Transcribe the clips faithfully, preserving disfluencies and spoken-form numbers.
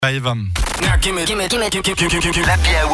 Five. Now give me, give me, give me, give me, give me, give me l'Happy Hour.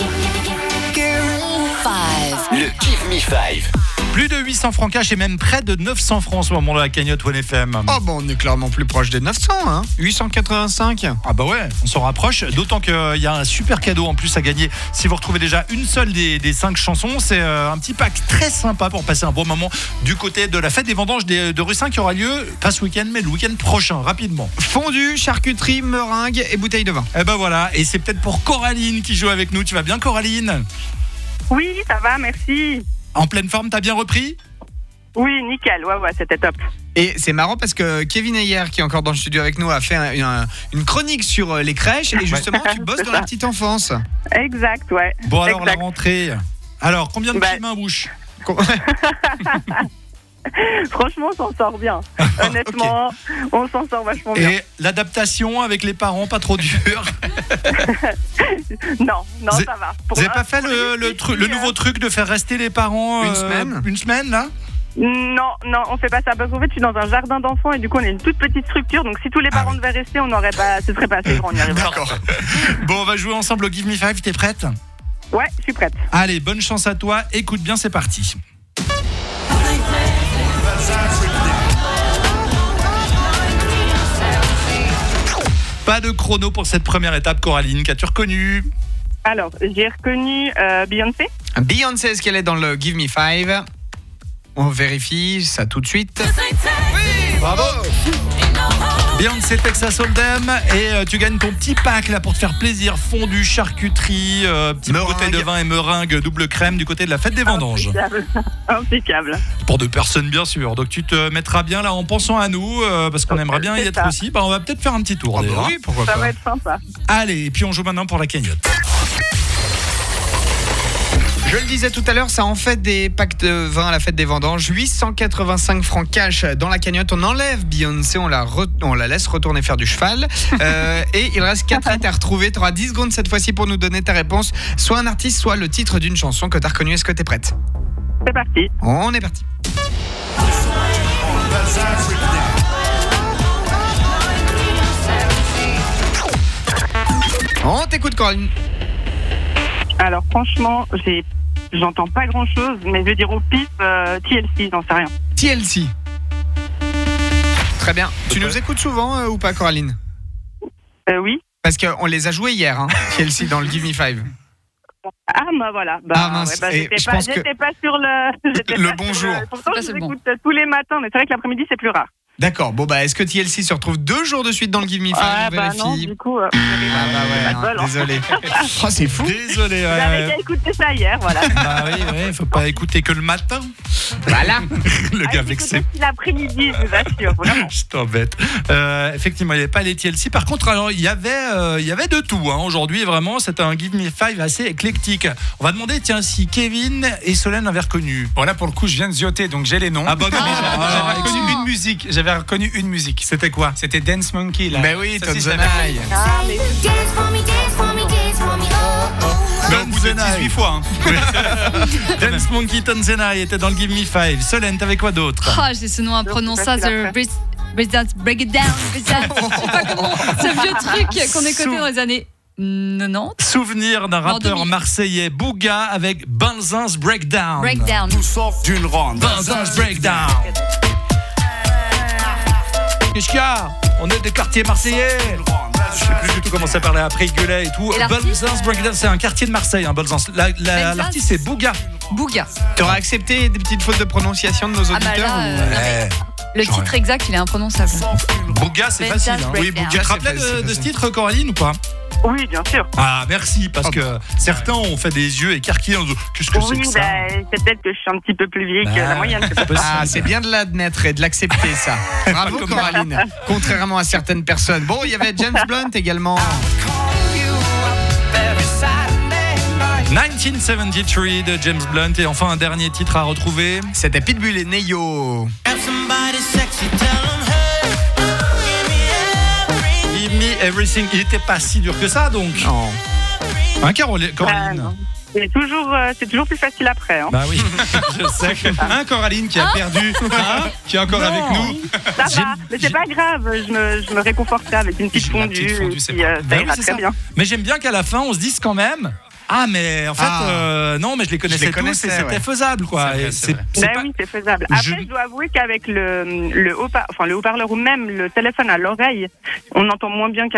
Five. Le Give Me Five. Plus de huit cents francs cash et même près de neuf cents francs en ce moment de la cagnotte One F M. Oh bon, on est clairement plus proche des neuf cents, hein. huit cent quatre-vingt-cinq. Ah bah ouais, on s'en rapproche. D'autant qu'il y a un super cadeau en plus à gagner. Si vous retrouvez déjà une seule des, des cinq chansons, c'est euh, un petit pack très sympa pour passer un bon moment du côté de la fête des vendanges des, de Russin qui aura lieu pas ce week-end mais le week-end prochain, rapidement. Fondue, charcuterie, meringue et bouteille de vin. Et ben voilà, et c'est peut-être pour Coraline qui joue avec nous. Tu vas bien, Coraline? Oui, ça va, merci. En pleine forme, t'as bien repris? Oui, nickel, ouais, ouais, c'était top. Et c'est marrant parce que Kevin Ayer, qui est encore dans le studio avec nous, a fait un, un, une chronique sur les crèches et justement tu bosses dans la petite enfance. Exact, ouais. Bon alors exact. la rentrée. Alors combien de Bah. petites mains bouche? Franchement, on s'en sort bien. Honnêtement, okay. On s'en sort vachement bien. Et l'adaptation avec les parents, pas trop dure? Non, non, Vous ça va. Vous n'avez pas fait le, le, tru- le nouveau truc de faire rester les parents Une euh, semaine Une semaine là? Non, non, on fait pas ça parce qu'en fait, je suis dans un jardin d'enfants et du coup, on est une toute petite structure. Donc, si tous les Ah parents oui. devaient rester, on n'aurait pas, ce serait pas assez grand. On y arriverait. D'accord. Bon, on va jouer ensemble au Give Me Five. T'es prête? Ouais, je suis prête. Allez, bonne chance à toi. Écoute bien, c'est parti. Pas de chrono pour cette première étape, Coraline. Qu'as-tu reconnu? Alors, j'ai reconnu euh, Beyoncé. Beyoncé, est-ce qu'elle est dans le Give Me Five? On vérifie ça tout de suite. Bravo. Beyoncé, Texas Hold'em. Et euh, tu gagnes ton petit pack là pour te faire plaisir. Fondue, charcuterie, euh, petite Meringue. bouteille de vin et meringue double crème du côté de la fête des vendanges. Impeccable. Impeccable. Pour deux personnes bien sûr. Donc tu te mettras bien là en pensant à nous euh, parce qu'on aimerait bien y C'est être ça. aussi. Bah, on va peut-être faire un petit tour. Ah bah déjà. oui, pourquoi Ça pas. va être sympa. Allez, et puis on joue maintenant pour la cagnotte. Je le disais tout à l'heure, ça en fait des packs de vin à la fête des vendanges. huit cent quatre-vingt-cinq francs cash dans la cagnotte. On enlève Beyoncé, on la, re- on la laisse retourner faire du cheval. Euh, et il reste quatre hits à retrouver. Tu auras dix secondes cette fois-ci pour nous donner ta réponse. Soit un artiste, soit le titre d'une chanson que tu as reconnu. Est-ce que tu es prête? C'est parti. On est parti. On t'écoute, Coraline. Alors, franchement, j'ai, j'entends pas grand chose, mais je vais dire au pif euh, T L C, j'en sais rien. T L C. Très bien. Tu nous écoutes souvent euh, ou pas, Coraline? Euh, oui. Parce qu'on les a joués hier, hein, T L C dans le Give Me Five. Ah, bah voilà. Bah, Ah, mince. ouais, bah, Et j'étais, je pas, pense que- j'étais pas sur le. j'étais Le pas sur bonjour. Pourtant, Là, je c'est vous bon. écoute tous les matins, mais c'est vrai que l'après-midi, c'est plus rare. D'accord, bon bah est-ce que T L C se retrouve deux jours de suite dans le Give Me Five? Ah, On bah vérifie. non, du coup. Euh, vous avez- Ah bah ouais, pas de hein, bol, hein. désolé. Oh, c'est fou. Désolé. Vous ouais, avez ouais. qu'à écouter ça hier, voilà. Bah oui, ouais, faut pas écouter que le matin. Voilà. Le gars Allez, vexé. écoutez aussi l'après-midi, je vous assure, vraiment. Je t'embête. Euh, effectivement, il n'y avait pas les T L C. Par contre, alors il y avait, euh, il y avait de tout. Hein. Aujourd'hui, vraiment, c'était un Give Me Five assez éclectique. On va demander, tiens, si Kevin et Solène avaient reconnu. Voilà, pour le coup, je viens de zioter, donc j'ai les noms. Ah bah non, Mais ah, j'avais alors, reconnu excuse-moi. une musique. J'avais reconnu une musique. C'était quoi? C'était Dance Monkey, là. Mais oui, Ça aussi, je Tanzania. l'avais reconnu. Ah, mais Mais au bout de dix-huit fois. Hein. Dance Monkey Tanzania était dans le Give Me Five. Solène, t'avais quoi d'autre? Ah, j'ai ce nom imprononçable. Donc, ça, The Break Break Dance, Break It Down. Break It Down. Je sais pas comment. Ce vieux truc qu'on écoutait Sou- dans les années quatre-vingt-dix. Souvenir d'un En rappeur deux mille. marseillais, Bouga, avec Banzan's Breakdown. Breakdown. Sauf d'une ronde. Banzan's Breakdown. Qu'est-ce qu'il y a? On est des quartiers marseillais. Je sais plus du tout comment ça parlait après, il gueulait et tout. Et l'artiste Banzan's Breakdown, c'est un quartier de Marseille, hein, Banzan's. La- la- Banzan's. L'artiste, c'est Bouga. Bouga. T'aurais accepté des petites fautes de prononciation de nos Ah bah auditeurs là, ou- euh, Ouais. le J'aurais- titre exact, il est imprononçable. Bouga, c'est Banzan's facile. Hein. Breakdown. Oui, Bouga, Tu te c'est rappelles facile, de, c'est de ce facile. titre, Coraline, ou pas? Oui, bien sûr. Ah, merci, parce Oh, que certains ont fait des yeux écarquillés en disant qu'est-ce que c'est Oui, que ça? bah, c'est peut-être que je suis un petit peu plus vieille que Bah, la moyenne. c'est pas possible. Ah, c'est bien de l'admettre et de l'accepter, ça. Bravo, comme- Coraline. Contrairement à certaines personnes. Bon, il y avait James Blunt également. dix-neuf cent soixante-treize de James Blunt. Et enfin, un dernier titre à retrouver. C'était Pitbull et Neyo. Give Me Everything. Il était pas si dur que ça, donc. Non. Hein, Carole- Ah, Coraline? non. C'est toujours, euh, c'est toujours plus facile après. Hein. Bah oui, je sais. Hein, Coraline qui a perdu, hein, qui est encore Non. avec nous. Ça J'ai- va, mais c'est pas grave. Je me, je me réconforterai avec une petite La fondue. petite fondue, et c'est puis, euh, Bah ça oui, ira c'est très ça. bien. Mais j'aime bien qu'à la fin, on se dise quand même. Ah, mais en fait, Ah. euh, non, mais je les connaissais les tous connaissais, et c'était ouais. faisable, quoi. C'est vrai, Et c'est c'est vrai. c'est Ben pas- oui, c'est faisable. Je- Après, je dois avouer qu'avec le, le haut-parleur, enfin, le haut-parleur ou même le téléphone à l'oreille, on entend moins bien qu'à